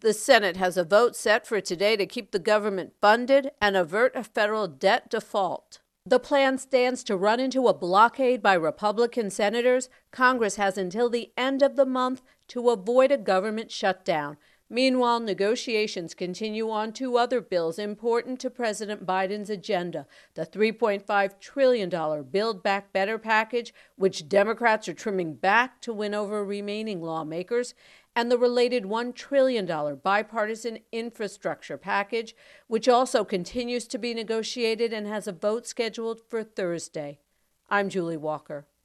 The Senate has a vote set for today to keep the government funded and avert a federal debt default. The plan stands to run into a blockade by Republican senators. Congress has until the end of the month to avoid a government shutdown. Meanwhile, negotiations continue on two other bills important to President Biden's agenda: the $3.5 trillion Build Back Better package, which Democrats are trimming back to win over remaining lawmakers, and the related $1 trillion bipartisan infrastructure package, which also continues to be negotiated and has a vote scheduled for Thursday. I'm Julie Walker.